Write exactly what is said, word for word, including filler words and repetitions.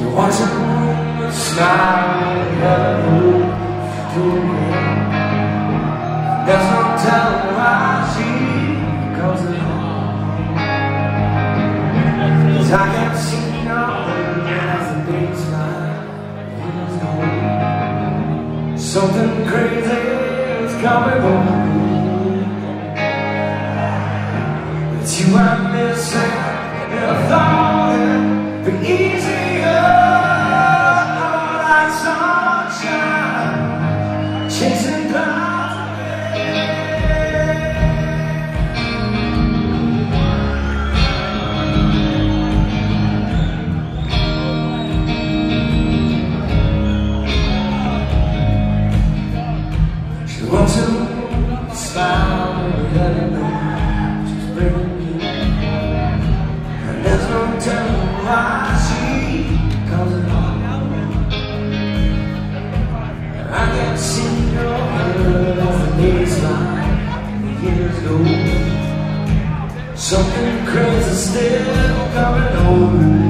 wants a smile and to me. There's no telling why she comes along, 'cause I can't see nothing as the days fly. Something crazy is coming on. It's you I'm missing. Never thought it'd be easier. Like sunshine chasing clouds away. She wants to smile and let it know she's bringing you. And there's no telling why she comes along. I can't see your head as the days fly, the years go. Something crazy still coming over.